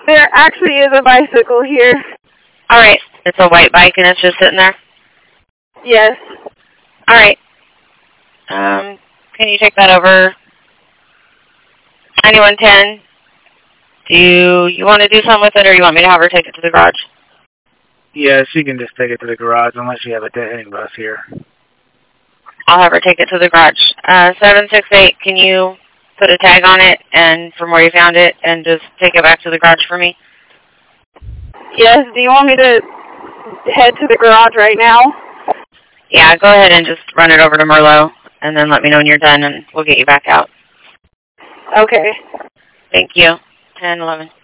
There actually is a bicycle here. All right. It's a white bike and it's just sitting there? Yes. All right. Can you take that over? 9110. Do you want to do something with it, or you want me to have her take it to the garage? Yeah, she can just take it to the garage unless you have a dead heading bus here. I'll have her take it to the garage. 768, can you put a tag on it and from where you found it and just take it back to the garage for me? Yes. Do you want me to head to the garage right now? Yeah, go ahead and just run it over to Merlot, and then let me know when you're done, and we'll get you back out. Okay. Thank you. 10, 11.